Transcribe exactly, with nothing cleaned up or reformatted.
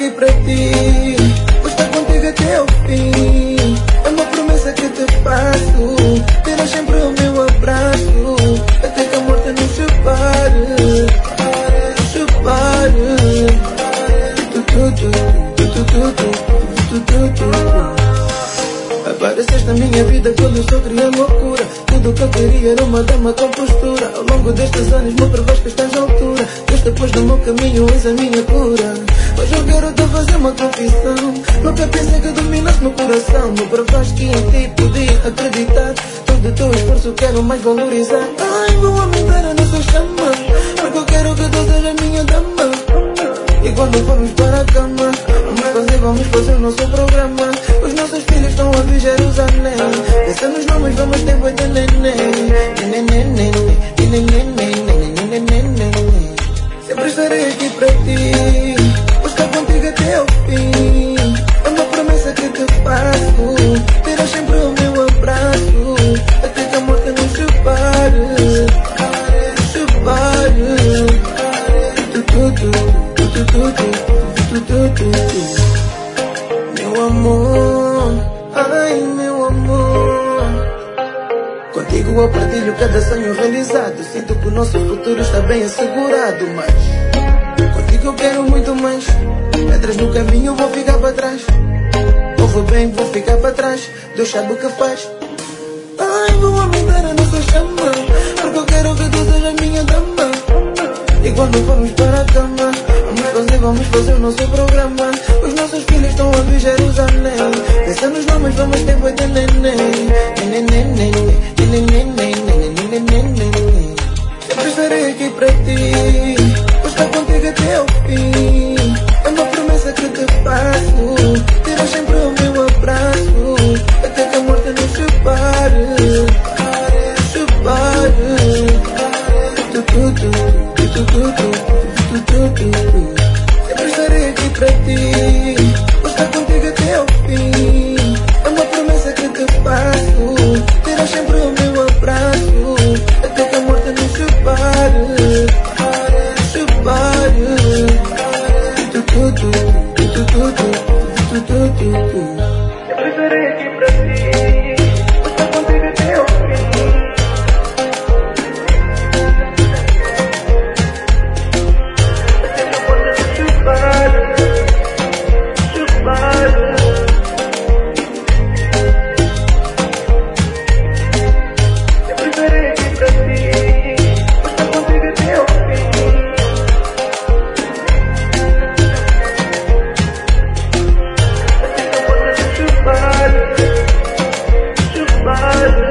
aqui pra ti, vou estar contigo até o fim. É uma promessa que te faço, terás sempre o meu abraço, até que a morte nos separe. Separe. Tu, tu, tu, tu, tu, tu, tu, tu, tu, tu. Apareceste na minha vida quando eu só queria loucura. Tudo que eu queria era uma dama com postura. Ao longo destes anos me provaste que estás à altura. Deus depois do meu caminho és a minha cura. Hoje eu quero te fazer uma confissão. Nunca pensei que dominasse meu coração. Me provaste que em ti podia acreditar. Todo o teu esforço quero mais valorizar. Ai, vou aumentar a nossa chama, porque eu quero que tu sejas minha dama. E quando formos para a cama, vamos fazer, vamos fazer o nosso programa. Os nossos filhos estão a vir Jerusalém. Pensa nos nomes, vamos ter boi de neném. Sempre estarei aqui para ti, vou estar contigo até o fim. É uma promessa que te faço, terás sempre o meu abraço, até que a morte nos separe. Separe. Tu, tu, tu, tu, tu, tu, tu, tu, tu. Meu amor, ai meu amor, contigo eu partilho cada sonho realizado. Sinto que o nosso futuro está bem assegurado, mas contigo eu quero muito mais. Pedras no caminho, vou ficar para trás. Ou vou bem, vou ficar para trás. Deus sabe o que faz. Ai, vou aumentar a nossa chama, porque eu quero que tu sejas minha dama. E quando formos para a cama, vamos fazer, vamos fazer o nosso programa. Os nossos filhos estão a vir Jerusalém. Pensa nos nomes, vamos ter boi de neném. Sempre estarei aqui para ti, vou estar contigo até o fim. É uma promessa que te faço, terás sempre o meu abraço, até que a morte nos separe. Separe. Tu, tu, tu, tu, tu, tu, tu, tu, tu. Sempre estarei aqui para ti, vou estar contigo até o fim. É uma promessa que te faço, terás sempre o meu abraço, até que a morte nos separe. Separe. Tu, tu, tu, tu, tu, tu, tu, tu, tu, tu. Sempre estarei aqui para ti, vou estar contigo até o fim. Bye.